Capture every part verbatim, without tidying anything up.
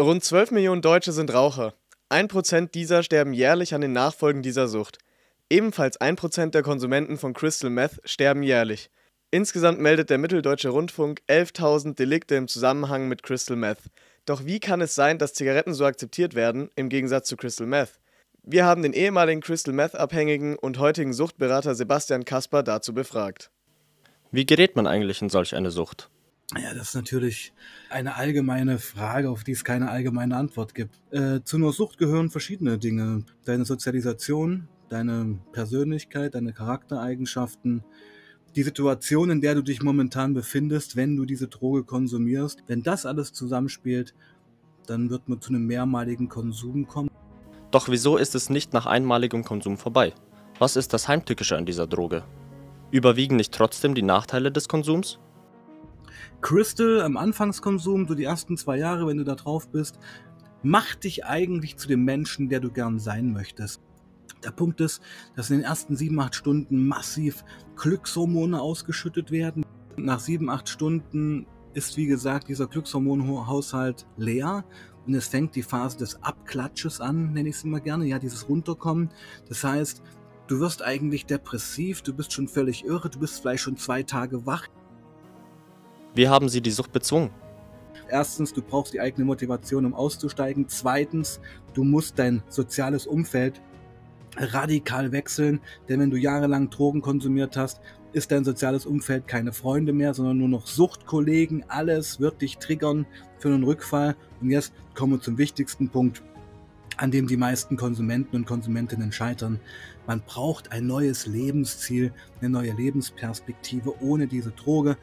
Rund zwölf Millionen Deutsche sind Raucher. Ein Prozent dieser sterben jährlich an den Nachfolgen dieser Sucht. Ebenfalls ein Prozent der Konsumenten von Crystal Meth sterben jährlich. Insgesamt meldet der Mitteldeutsche Rundfunk elftausend Delikte im Zusammenhang mit Crystal Meth. Doch wie kann es sein, dass Zigaretten so akzeptiert werden, im Gegensatz zu Crystal Meth? Wir haben den ehemaligen Crystal Meth-Abhängigen und heutigen Suchtberater Sebastian Kasper dazu befragt. Wie gerät man eigentlich in solch eine Sucht? Ja, das ist natürlich eine allgemeine Frage, auf die es keine allgemeine Antwort gibt. Äh, zu einer Sucht gehören verschiedene Dinge. Deine Sozialisation, deine Persönlichkeit, deine Charaktereigenschaften, die Situation, in der du dich momentan befindest, wenn du diese Droge konsumierst. Wenn das alles zusammenspielt, dann wird man zu einem mehrmaligen Konsum kommen. Doch wieso ist es nicht nach einmaligem Konsum vorbei? Was ist das Heimtückische an dieser Droge? Überwiegen nicht trotzdem die Nachteile des Konsums? Crystal am Anfangskonsum, so die ersten zwei Jahre, wenn du da drauf bist, macht dich eigentlich zu dem Menschen, der du gern sein möchtest. Der Punkt ist, dass in den ersten sieben, acht Stunden massiv Glückshormone ausgeschüttet werden. Nach sieben, acht Stunden ist, wie gesagt, dieser Glückshormonhaushalt leer und es fängt die Phase des Abklatsches an, nenne ich es immer gerne, ja, dieses Runterkommen. Das heißt, du wirst eigentlich depressiv, du bist schon völlig irre, du bist vielleicht schon zwei Tage wach. Wie haben Sie die Sucht bezwungen? Erstens, du brauchst die eigene Motivation, um auszusteigen. Zweitens, du musst dein soziales Umfeld radikal wechseln, denn wenn du jahrelang Drogen konsumiert hast, ist dein soziales Umfeld keine Freunde mehr, sondern nur noch Suchtkollegen. Alles wird dich triggern für einen Rückfall. Und jetzt kommen wir zum wichtigsten Punkt, an dem die meisten Konsumenten und Konsumentinnen scheitern. Man braucht ein neues Lebensziel, eine neue Lebensperspektive ohne diese Droge.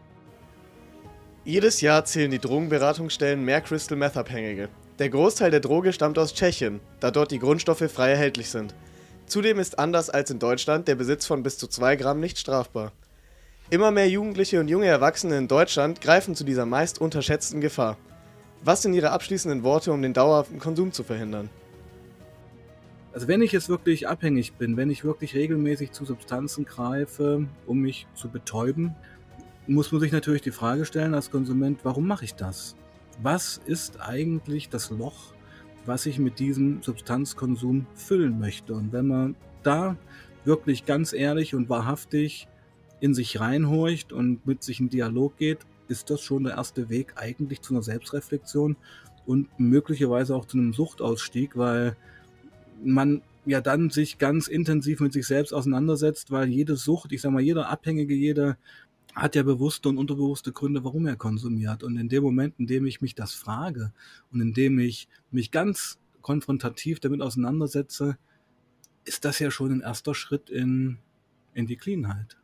Jedes Jahr zählen die Drogenberatungsstellen mehr Crystal Meth-Abhängige. Der Großteil der Droge stammt aus Tschechien, da dort die Grundstoffe frei erhältlich sind. Zudem ist anders als in Deutschland der Besitz von bis zu zwei Gramm nicht strafbar. Immer mehr Jugendliche und junge Erwachsene in Deutschland greifen zu dieser meist unterschätzten Gefahr. Was sind Ihre abschließenden Worte, um den dauerhaften Konsum zu verhindern? Also wenn ich jetzt wirklich abhängig bin, wenn ich wirklich regelmäßig zu Substanzen greife, um mich zu betäuben, muss man sich natürlich die Frage stellen als Konsument, warum mache ich das? Was ist eigentlich das Loch, was ich mit diesem Substanzkonsum füllen möchte? Und wenn man da wirklich ganz ehrlich und wahrhaftig in sich reinhorcht und mit sich in Dialog geht, ist das schon der erste Weg eigentlich zu einer Selbstreflexion und möglicherweise auch zu einem Suchtausstieg, weil man ja dann sich ganz intensiv mit sich selbst auseinandersetzt, weil jede Sucht, ich sag mal, jeder Abhängige, jeder hat ja bewusste und unterbewusste Gründe, warum er konsumiert. Und in dem Moment, in dem ich mich das frage und in dem ich mich ganz konfrontativ damit auseinandersetze, ist das ja schon ein erster Schritt in, in die Cleanheit.